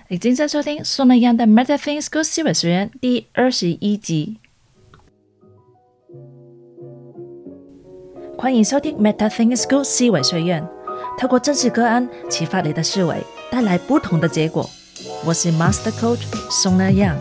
你正在收听宋能阳的 MetaThings School 思维学院第21集。欢迎收听 MetaThings School 思维学院，透过真实个案启发你的思维，带来不同的结果。我是 Master Coach 宋能阳。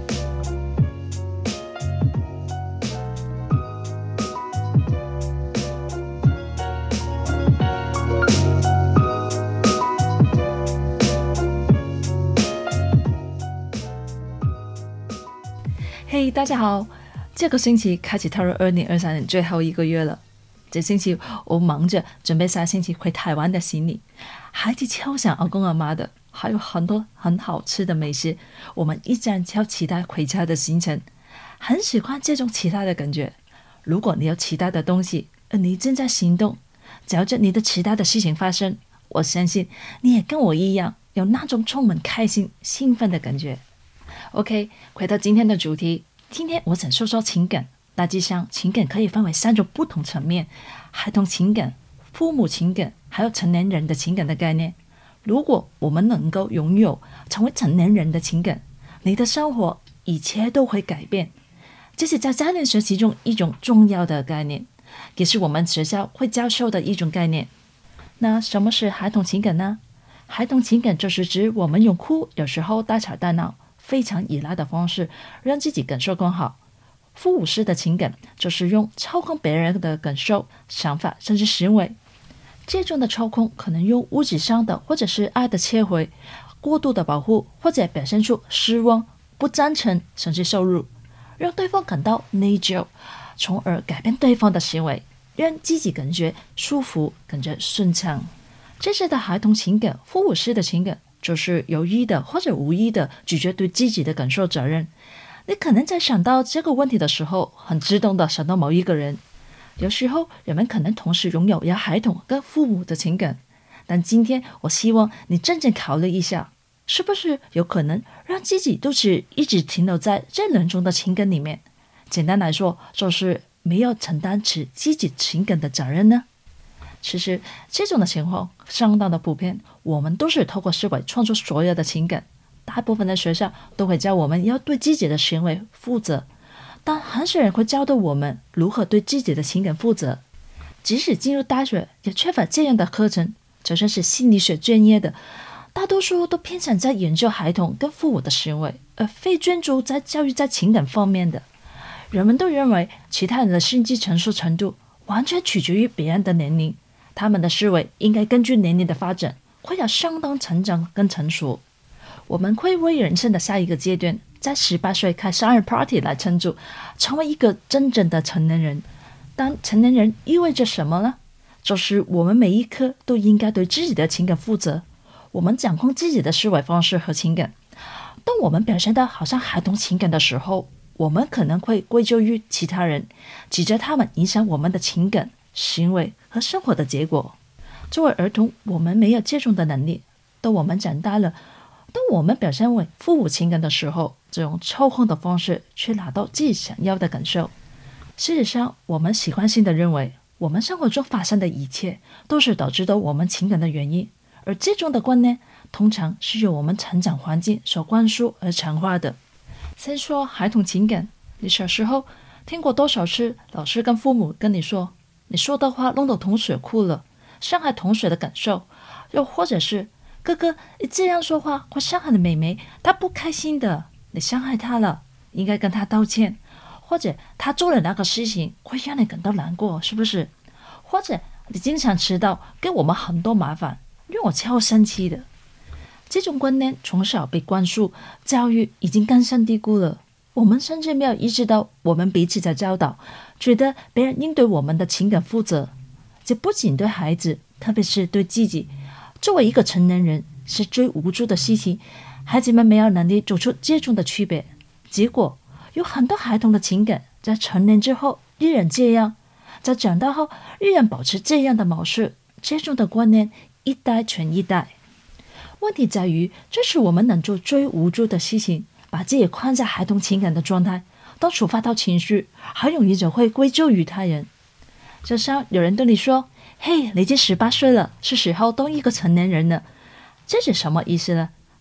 嘿，大家好！这个星期开始踏入2023年最后一个月了。这星期我忙着准备下星期回台湾的行李，孩子超想阿公阿妈的，还有很多很好吃的美食。我们一家人超期待回家的行程，很喜欢这种期待的感觉。如果你有期待的东西，而你正在行动，只要你的期待的事情发生，我相信你也跟我一样有那种充满开心、兴奋的感觉。OK， 回到今天的主题。今天我想说说情感。大致上，情感可以分为3种不同层面：孩童情感、父母情感，还有成年人的情感的概念。如果我们能够拥有成为成年人的情感，你的生活一切都会改变。这是在家庭学习中一种重要的概念，也是我们学校会教授的一种概念。那什么是孩童情感呢？孩童情感就是指我们用哭，有时候大吵大闹，非常依赖的方式，让自己感受更好。父母式的情感就是用操控别人的感受、想法甚至行为。这种的操控可能用物质上的或者是爱的切回、过度的保护，或者表现出失望、不赞成甚至受辱，让对方感到内疚，从而改变对方的行为，让自己感觉舒服、感觉顺畅。这时的孩童情感、父母式的情感就是有意的或者无意的拒绝对自己的感受责任。你可能在想到这个问题的时候，很自动的想到某一个人。有时候人们可能同时拥有孩童跟父母的情感，但今天我希望你真正考虑一下，是不是有可能让自己都是一直停留在这2种的情感里面？简单来说，就是没有承担起自己情感的责任呢？其实这种的情况相当的普遍，我们都是透过思维创作所有的情感。大部分的学校都会教我们要对自己的行为负责，但很少人会教导我们如何对自己的情感负责。即使进入大学也缺乏这样的课程，就算是心理学专业的，大多数都偏向在研究孩童跟父母的行为，而非专注在教育在情感方面的。人们都认为其他人的心智成熟程度完全取决于别人的年龄，他们的思维应该根据年龄的发展会有相当成长跟成熟。我们会为人生的下一个阶段，在18岁开生日 party 来庆祝，成为一个真正的成年人。但成年人意味着什么呢？就是我们每一刻都应该对自己的情感负责，我们掌控自己的思维方式和情感。当我们表现得好像孩童情感的时候，我们可能会归咎于其他人，指责他们影响我们的情感、行为和生活的结果。作为儿童，我们没有这种的能力。当我们长大了，当我们表现为父母情感的时候，这种操控的方式去拿到自己想要的感受。事实上，我们习惯性的认为，我们生活中发生的一切都是导致的我们情感的原因，而这种的观念通常是由我们成长环境所灌输而强化的。先说孩童情感，你小时候听过多少次老师跟父母跟你说，你说的话弄得同学哭了，伤害同学的感受，又或者是哥哥，你这样说话会伤害了妹妹，她不开心的，你伤害她了，应该跟她道歉。或者她做了那个事情会让你感到难过，是不是？或者你经常迟到，给我们很多麻烦，让我超生气的。这种观念从小被灌输，教育已经根深蒂固了，我们甚至没有意识到我们彼此在教导，觉得别人应对我们的情感负责。这不仅对孩子，特别是对自己，作为一个成年人是最无助的事情。孩子们没有能力做出这种的区别，结果有很多孩童的情感在成年之后依然这样，在长大后依然保持这样的模式。这种的观念一代传一代。问题在于，这是我们能做最无助的事情，把自己困在孩童情感的状态，当触发到情绪，很容易就会归咎于他人。就像有人对你说，嘿，你已经18岁了，是时候当一个成年人了。这是什么意思呢？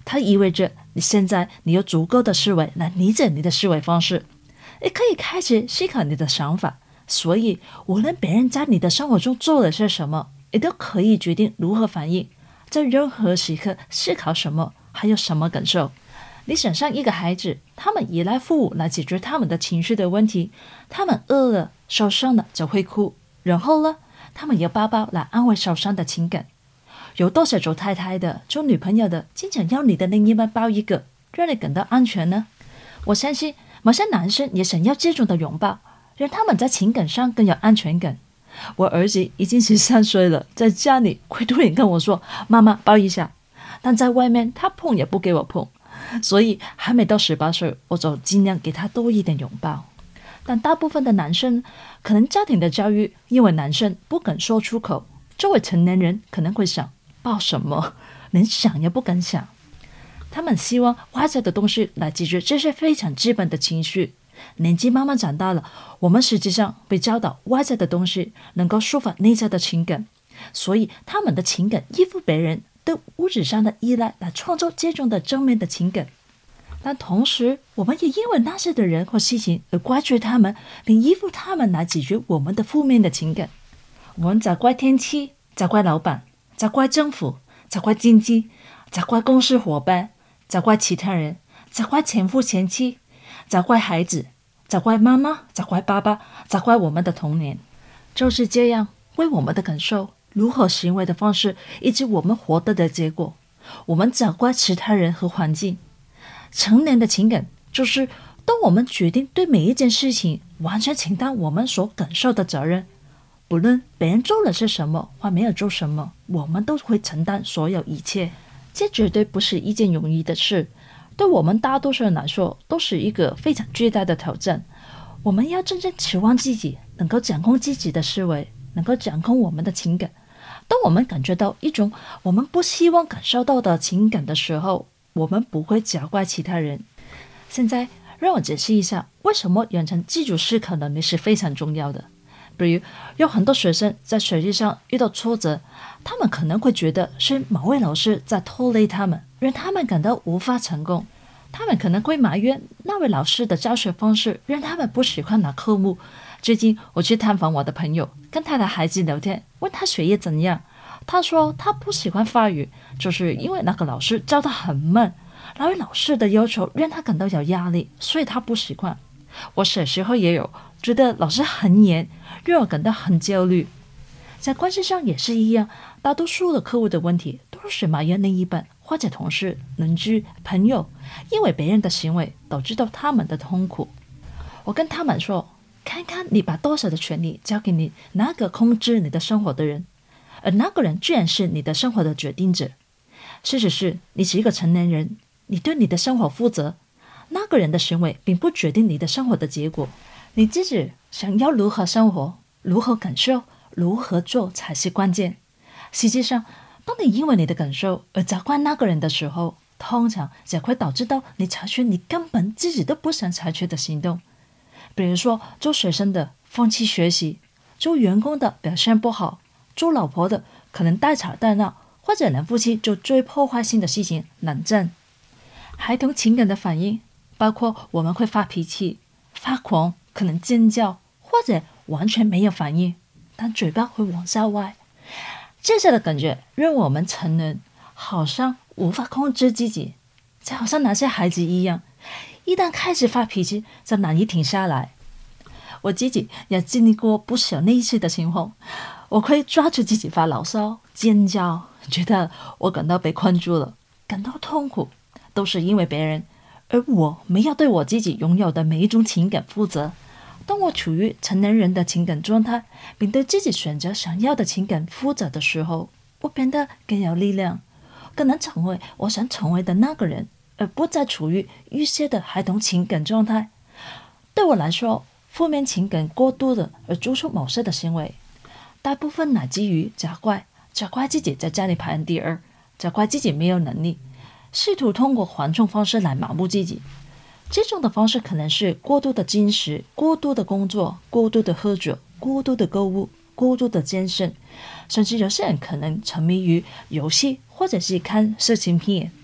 它意味着你有足够的思维来理解你的思维方式，也可以开始思考你的想法。所以无论别人在你的生活中做了些什么，也都可以决定如何反应，在任何时刻思考什么，还有什么感受。你想象一个孩子，他们依赖父母来解决他们的情绪的问题，他们饿了、受伤了就会哭，然后呢，他们要抱抱来安慰受伤的情感。有多少做太太的、做女朋友的，经常要你的另一半抱一个，让你感到安全呢？我相信某些男生也想要这种的拥抱，让他们在情感上更有安全感。我儿子已经13岁了，在家里会突然跟我说妈妈抱一下，但在外面他碰也不给我碰，所以还没到18岁，我就尽量给他多一点拥抱。但大部分的男生可能家庭的教育，因为男生不敢说出口，作为成年人可能会想抱什么，连想也不敢想。他们希望外在的东西来解决这些非常基本的情绪。年纪慢慢长大了，我们实际上被教导外在的东西能够抒发内在的情感，所以他们的情感依附别人，对物质上的依赖来创造这种的正面的情感。但同时，我们也因为那些的人或事情而怪罪他们，并依附他们来解决我们的负面的情感。我们责怪天气，责怪老板，责怪政府，责怪经济，责怪公司伙伴，责怪其他人，责怪前夫前妻，责怪孩子，责怪妈妈，责怪爸爸，责怪我们的童年。就是这样，为我们的感受、如何行为的方式，以及我们活得的结果，我们责怪其他人和环境。成年的情感就是当我们决定对每一件事情完全承担我们所感受的责任，不论别人做了些什么或没有做什么，我们都会承担所有一切。这绝对不是一件容易的事，对我们大多数人来说都是一个非常巨大的挑战。我们要真正期望自己能够掌控自己的思维，能够掌控我们的情感。当我们感觉到一种我们不希望感受到的情感的时候，我们不会责怪其他人。现在让我解释一下，为什么养成自主思考能力是非常重要的。比如有很多学生在学习上遇到挫折，他们可能会觉得是某位老师在拖累他们，让他们感到无法成功。他们可能会埋怨那位老师的教学方式让他们不喜欢拿科目。最近我去探访我的朋友，跟他的孩子聊天，问他学业怎样。他说他不喜欢法语，就是因为那个老师教得很慢，那位老师的要求让他感到有压力，所以他不习惯。我小时候也有觉得老师很严，让我感到很焦虑。在关系上也是一样，大多数的客户的问题都是埋怨另一半或者同事、邻居、朋友，因为别人的行为导致到他们的痛苦。我跟他们说，看看你把多少的权利交给你那个控制你的生活的人，而那个人居然是你的生活的决定者。事实是你是一个成年人，你对你的生活负责，那个人的行为并不决定你的生活的结果。你自己想要如何生活，如何感受，如何做才是关键。实际上，当你因为你的感受而责怪那个人的时候，通常也会导致到你采取你根本自己都不想采取的行动。比如说做学生的放弃学习，做员工的表现不好，做老婆的可能大吵大闹，或者两夫妻做最破坏性的事情，冷战。孩童情感的反应包括我们会发脾气、发狂，可能尖叫，或者完全没有反应，但嘴巴会往下歪。这些的感觉让我们成人好像无法控制自己，就好像那些孩子一样，一旦开始发脾气就难以停下来。我自己也经历过不少类似的情况，我会抓住自己发牢骚、尖叫，觉得我感到被困住了，感到痛苦，都是因为别人，而我没有对我自己拥有的每一种情感负责。当我处于成年人的情感状态，并对自己选择想要的情感负责的时候，我变得更有力量，更能成为我想成为的那个人，而不再处于预设的孩童情感状态。对我来说，负面情感过度的而做出某些的行为，大部分乃基于责怪自己在家里排行第二，责怪自己没有能力，试图通过缓冲方式来麻木自己。这种的方式可能是过度的进食、过度的工作、过度的喝酒、过度的购物、过度的健身，甚至有些人可能沉迷于游戏或者是看色情片。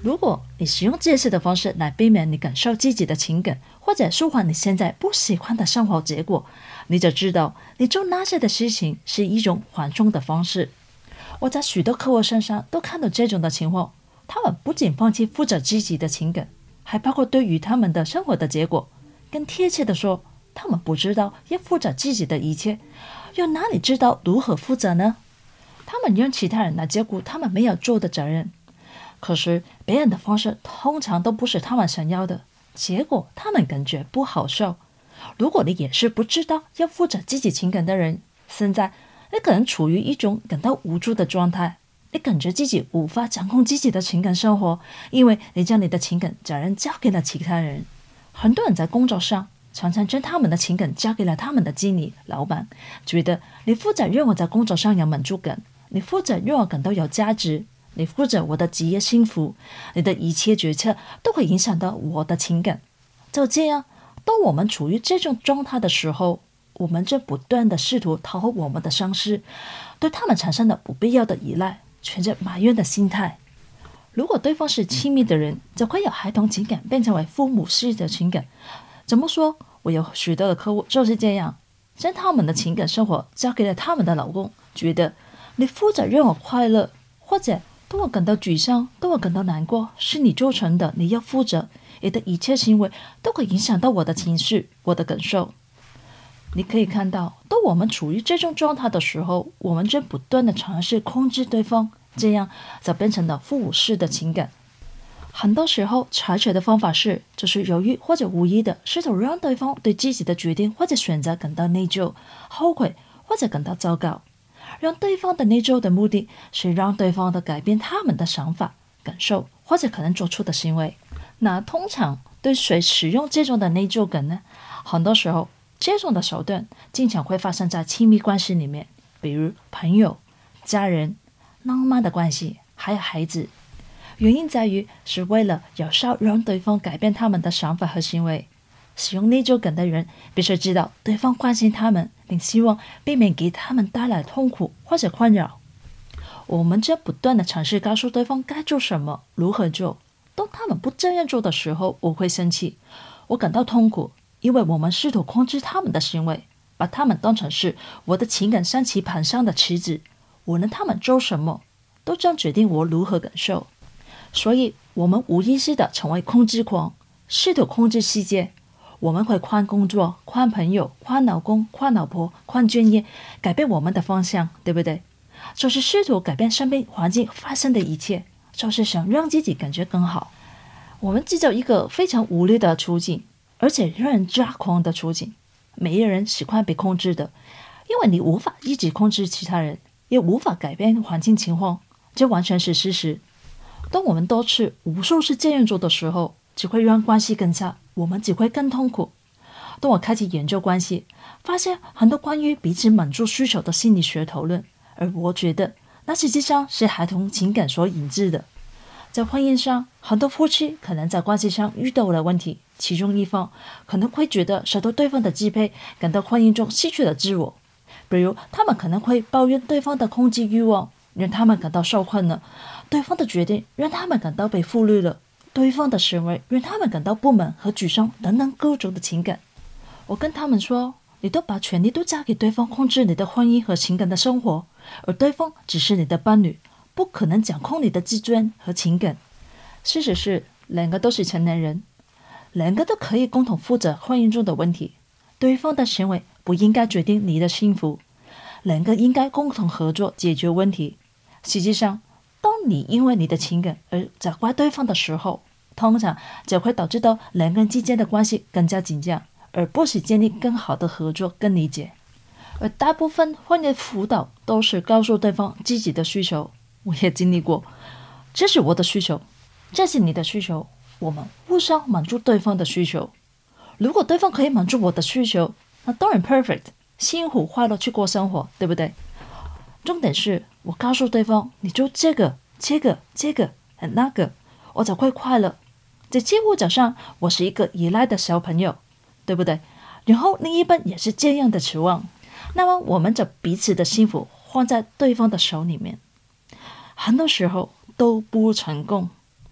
如果你使用这些的方式来避免你感受自己的情感，或者舒缓你现在不喜欢的生活结果，你就知道你做那些的事情是一种缓冲的方式。我在许多客户身上都看到这种的情况，他们不仅放弃负责自己的情感，还包括对于他们的生活的结果。更贴切的说，他们不知道要负责自己的一切，又哪里知道如何负责呢？他们让其他人来兼顾他们没有做的责任，可是别人的方式通常都不是他们想要的，结果他们感觉不好受。如果你也是不知道要负责自己情感的人，现在你可能处于一种感到无助的状态，你感觉自己无法掌控自己的情感生活，因为你将你的情感责任交给了其他人。很多人在工作上常常将他们的情感交给了他们的经理、老板，觉得你负责让我在工作上有满足感，你负责让我感到有价值，你负责我的职业幸福，你的一切决策都会影响到我的情感。就这样，当我们处于这种状态的时候，我们正不断地试图讨好我们的上司，对他们产生了不必要的依赖，存着埋怨的心态。如果对方是亲密的人，就会有孩童情感变成为父母式的情感。怎么说？我有许多的客户就是这样，将他们的情感生活交给了他们的老公，觉得你负责让我快乐，或者当我感到沮丧，当我感到难过，是你造成的，你要负责，你的一切行为都会影响到我的情绪，我的感受。你可以看到，当我们处于这种状态的时候，我们正不断地尝试控制对方，这样就变成了父母式的情感。很多时候采取的方法就是有意或者无意的试图让对方对自己的决定或者选择感到内疚、后悔或者感到糟糕。让对方的内疚的目的是让对方的改变他们的想法、感受或者可能做出的行为。那通常对谁使用这种的内疚感呢？很多时候这种的手段经常会发生在亲密关系里面，比如朋友、家人、浪漫的关系，还有孩子。原因在于是为了有效让对方改变他们的想法和行为。使用内疚感的人必须知道对方关心他们，并希望避免给他们带来痛苦或者困扰。我们正不断地尝试告诉对方该做什么、如何做。当他们不这样做的时候，我会生气，我感到痛苦，因为我们试图控制他们的行为，把他们当成是我的情感象棋盘上的棋子，无论他们做什么，都将决定我如何感受。所以我们无意识地成为控制狂，试图控制世界。我们会换工作、换朋友、换老公、换老婆、换专业，改变我们的方向，对不对？就是试图改变身边环境发生的一切，就是想让自己感觉更好。我们制造一个非常无力的处境，而且让人抓狂的处境。每一个人喜欢被控制的，因为你无法一直控制其他人，也无法改变环境情况，这完全是事实。当我们多次无数次这样做的时候，只会让关系更差，我们只会更痛苦。当我开始研究关系，发现很多关于彼此满足需求的心理学讨论，而我觉得那实际上是孩童情感所引致的。在婚姻上，很多夫妻可能在关系上遇到了问题，其中一方可能会觉得受到对方的支配，感到婚姻中失去了自我。比如他们可能会抱怨对方的控制欲望，让他们感到受困了；对方的决定让他们感到被忽略了；对方的行为让他们感到不满和沮丧等等各种的情感。我跟他们说，你都把权力都交给对方控制你的婚姻和情感的生活，而对方只是你的伴侣，不可能掌控你的自尊和情感。事实是，两个都是成年人，两个都可以共同负责婚姻中的问题。对方的行为不应该决定你的幸福，两个应该共同合作解决问题。实际上，当你因为你的情感而责怪对方的时候，通常只会导致到两个人之间的关系更加紧张，而不是建立更好的合作跟理解。而大部分婚姻辅导都是告诉对方自己的需求，我也经历过，这是我的需求，这是你的需求，我们互相满足对方的需求。如果对方可以满足我的需求，那当然 perfect， 幸福快乐去过生活，对不对？重点是我告诉对方，你做这个那个，我才会快乐。这几乎就像我是一个依赖的小朋友，对不对？然后另一半也是这样的期望，那么我们就彼此的幸福放在对方的手里面，很多时候都不成功。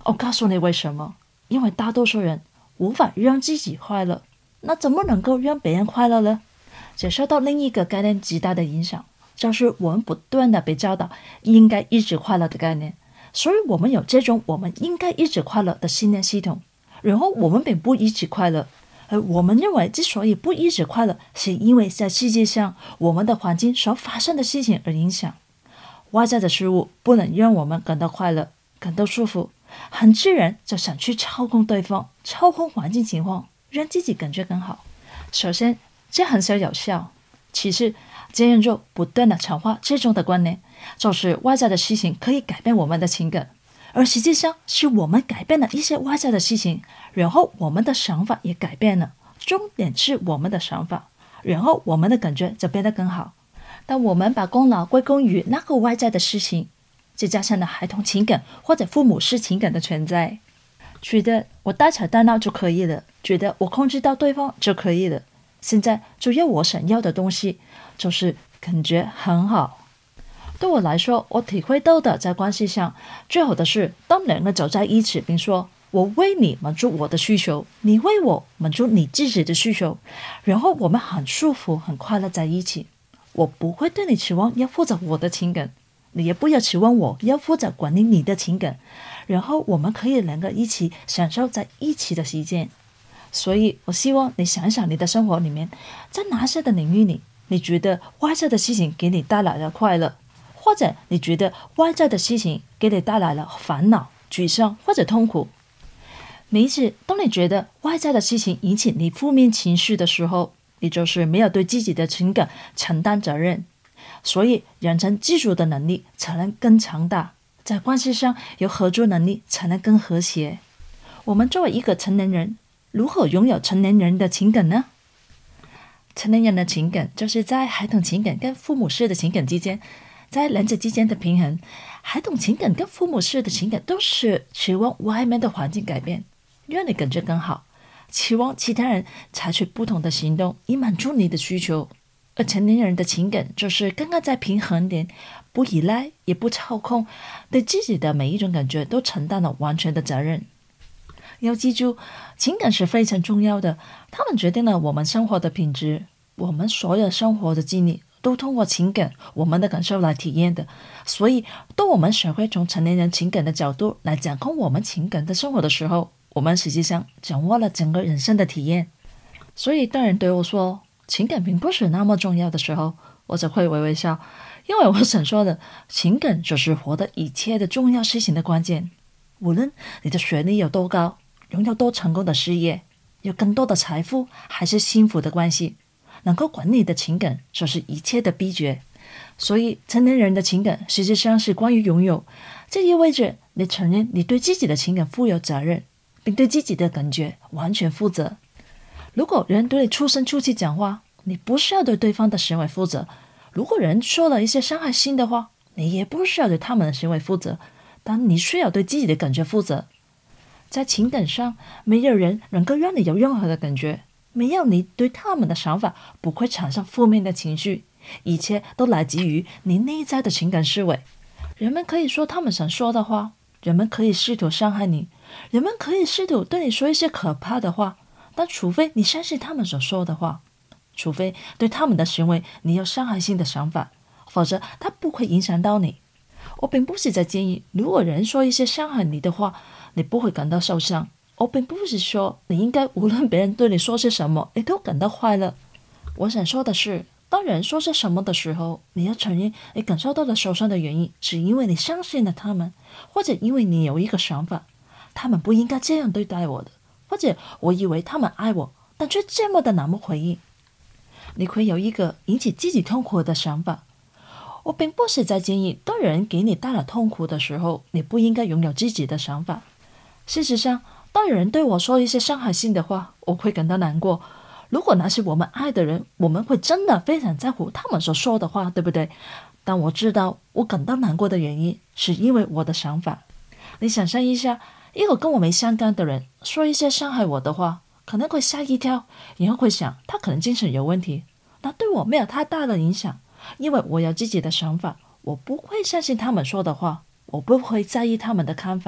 我告诉你为什么，因为大多数人无法让自己快乐，那怎么能够让别人快乐呢？这受到另一个概念极大的影响，就是我们不断的被教导应该一直快乐的概念，所以我们有这种我们应该一直快乐的信念系统，然后我们并不一直快乐。而我们认为之所以不一直快乐，是因为在世界上我们的环境所发生的事情而影响。外在的事物不能让我们感到快乐，感到舒服，很自然就想去操控对方，操控环境情况，让自己感觉更好。首先，这很有效。其次，这样做不断的强化这种的观念，就是外在的事情可以改变我们的情感，而实际上是我们改变了一些外在的事情，然后我们的想法也改变了。重点是我们的想法，然后我们的感觉就变得更好。当我们把功劳归功于那个外在的事情，就加上了孩童情感或者父母式情感的存在，觉得我大吵大闹就可以了，觉得我控制到对方就可以了。现在只要我想要的东西，就是感觉很好。对我来说，我体会到的在关系上最好的是，当两个走在一起，并说我为你满足我的需求，你为我满足你自己的需求，然后我们很舒服很快乐在一起。我不会对你期望要负责我的情感，你也不要期望我要负责管理你的情感，然后我们可以两个一起享受在一起的时间。所以我希望你想想你的生活里面，在哪些的领域里，你觉得外在的事情给你带来了快乐，或者你觉得外在的事情给你带来了烦恼、沮丧或者痛苦。每一次当你觉得外在的事情引起你负面情绪的时候，你就是没有对自己的情感承担责任。所以养成自主的能力才能更强大，在关系上有合作能力才能更和谐。我们作为一个成年人，如何拥有成年人的情感呢？成年人的情感就是在孩童情感跟父母式的情感之间，在两者之间的平衡。孩童情感跟父母式的情感都是期望外面的环境改变，让你感觉更好，期望其他人采取不同的行动以满足你的需求。而成年人的情感就是刚刚在平衡点，不依赖也不操控，对自己的每一种感觉都承担了完全的责任。要记住，情感是非常重要的，它们决定了我们生活的品质。我们所有生活的经历都通过情感，我们的感受来体验的。所以当我们学会从成年人情感的角度来掌控我们情感的生活的时候，我们实际上掌握了整个人生的体验。所以当人对我说情感并不是那么重要的时候，我只会微微笑，因为我想说的，情感就是活的一切的重要事情的关键。无论你的学历有多高，拥有多成功的事业，有更多的财富，还是幸福的关系，能够管理的情感就是一切的秘诀。所以成年人的情感实际上是关于拥有，这意味着你承认你对自己的情感负有责任，并对自己的感觉完全负责。如果人对你出声出气讲话，你不需要对对方的行为负责；如果人说了一些伤害性的话，你也不需要对他们的行为负责，但你需要对自己的感觉负责。在情感上，没有人能够让你有任何的感觉，没有你对他们的想法不会产生负面的情绪，一切都来自于你内在的情感思维。人们可以说他们想说的话，人们可以试图伤害你，人们可以试图对你说一些可怕的话，但除非你相信他们所说的话，除非对他们的行为你有伤害性的想法，否则它不会影响到你。我并不是在建议，如果人说一些伤害你的话，你不会感到受伤。我并不是说你应该无论别人对你说些什么，你都感到快乐。我想说的是，当人说些什么的时候，你要承认你感受到的受伤的原因，是因为你相信了他们，或者因为你有一个想法，他们不应该这样对待我的，或者我以为他们爱我，但却这么的冷漠回应。你会有一个引起自己痛苦的想法。我并不是在建议，当人给你带来痛苦的时候，你不应该拥有自己的想法。事实上，当有人对我说一些伤害性的话，我会感到难过。如果那是我们爱的人，我们会真的非常在乎他们所说的话，对不对？但我知道我感到难过的原因，是因为我的想法。你想象一下，一个跟我没相干的人说一些伤害我的话，可能会吓一跳，然后会想他可能精神有问题。那对我没有太大的影响，因为我有自己的想法，我不会相信他们说的话，我不会在意他们的看法，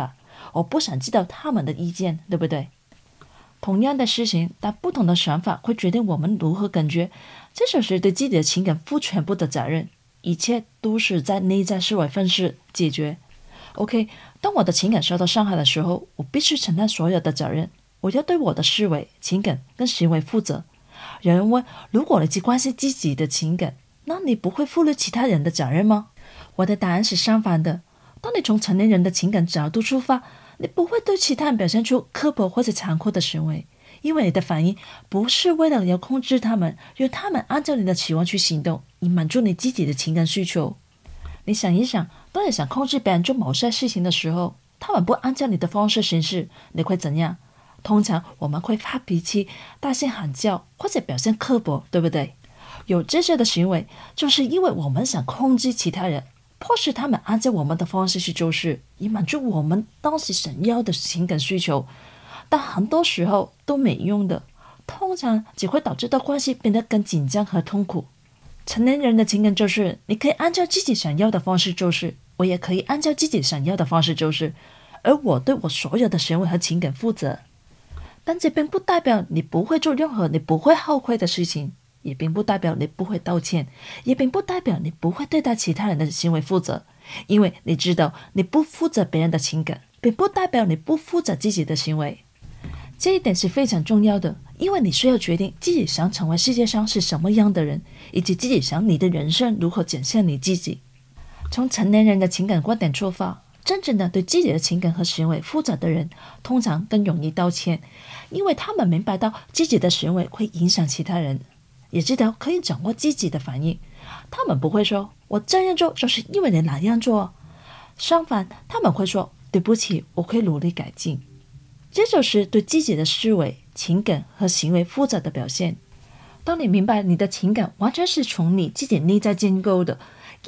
我不想知道他们的意见，对不对？同样的事情，但不同的想法会决定我们如何感觉，这就是对自己的情感负全部的责任，一切都是在内在思维方式解决。OK， 当我的情感受到伤害的时候，我必须承担所有的责任，我要对我的思维、情感跟行为负责。有人问，如果你只关心自己的情感，那你不会负了其他人的责任吗？我的答案是相反的。当你从成年人的情感角度出发，你不会对其他人表现出刻薄或者残酷的行为，因为你的反应不是为了要控制他们，让他们按照你的期望去行动，以满足你自己的情感需求。你想一想，当你想控制别人做某些事情的时候，他们不按照你的方式行事，你会怎样？通常我们会发脾气、大声喊叫或者表现刻薄，对不对？有这些的行为，就是因为我们想控制其他人，迫使他们按照我们的方式去做事，以满足我们当时想要的情感需求。但很多时候都没用的，通常只会导致的关系变得更紧张和痛苦。成年人的情感就是，你可以按照自己想要的方式做事，我也可以按照自己想要的方式做事，而我对我所有的行为和情感负责。但这并不代表你不会做任何你不会后悔的事情，也并不代表你不会道歉，也并不代表你不会对待其他人的行为负责。因为你知道你不负责别人的情感，并不代表你不负责自己的行为。这一点是非常重要的，因为你需要决定自己想成为世界上是什么样的人，以及自己想你的人生如何展现你自己。从成年人的情感观点出发，真正的对自己的情感和行为负责的人，通常更容易道歉，因为他们明白到自己的行为会影响其他人，也知道可以掌握自己的反应。他们不会说我这样做就是因为你那样做，相反，他们会说对不起，我会努力改进。这就是对自己的思维、情感和行为负责的表现。当你明白你的情感完全是从你自己内在建构的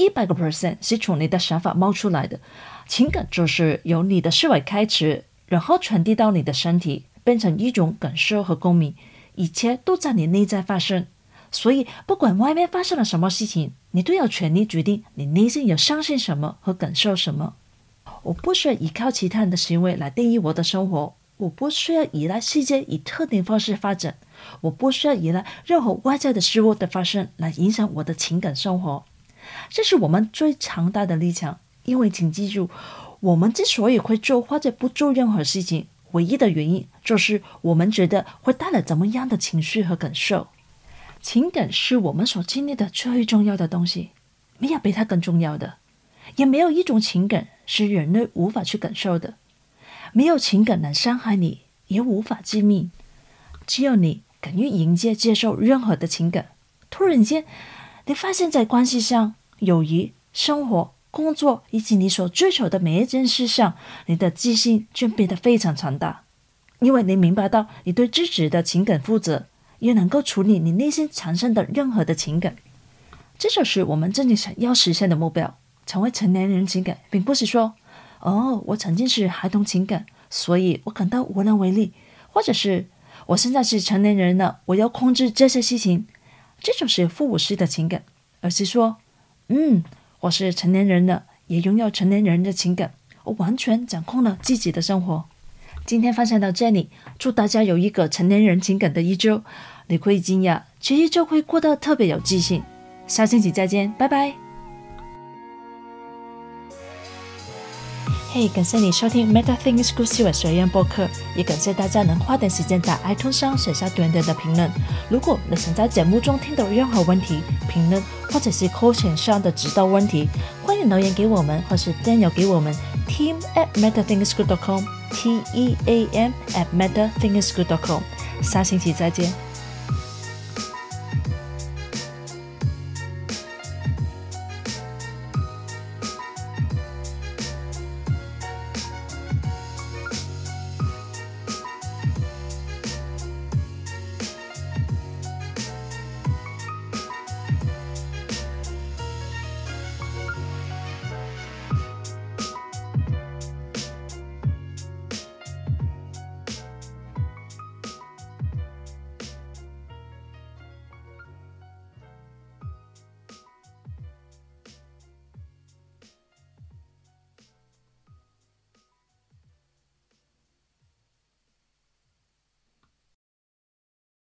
，100% 是从你的想法冒出来的，情感就是由你的思维开始，然后传递到你的身体，变成一种感受和共鸣，一切都在你内在发生。所以不管外面发生了什么事情，你都有权利决定你内心要相信什么和感受什么。我不需要依靠其他人的行为来定义我的生活，我不需要依赖世界以特定方式发展，我不需要依赖任何外在的事物的发生来影响我的情感生活。这是我们最强大的力量，因为请记住，我们之所以会做或者不做任何事情，唯一的原因就是我们觉得会带来怎么样的情绪和感受。情感是我们所经历的最重要的东西，没有比它更重要的，也没有一种情感是人类无法去感受的。没有情感能伤害你，也无法致命。只有你敢于迎接、接受任何的情感，突然间，你发现在关系上、友谊、生活、工作以及你所追求的每一件事上，你的自信就变得非常强大。因为你明白到你对自己的情感负责，也能够处理你内心产生的任何的情感。这就是我们真正想要实现的目标。成为成年人情感，并不是说我曾经是孩童情感，所以我感到无能为力，或者是我现在是成年人了，我要控制这些事情，这就是负我式的情感。而是说我是成年人了，也拥有成年人的情感，我完全掌控了自己的生活。今天分享到这里，祝大家有一个成年人情感的一周。你会惊讶，这一周会过得特别有自信。下星期再见，拜拜。感谢你收听 MetaThings 故事学院播客，也感谢大家能花点时间在 iTunes 上写下短短的评论。如果你想在节目中听到任何问题、评论或者是口前上的指导问题，欢迎留言给我们，或是电邮给我们 team@metathingschool.com team@metathingschool.com。下星期再见。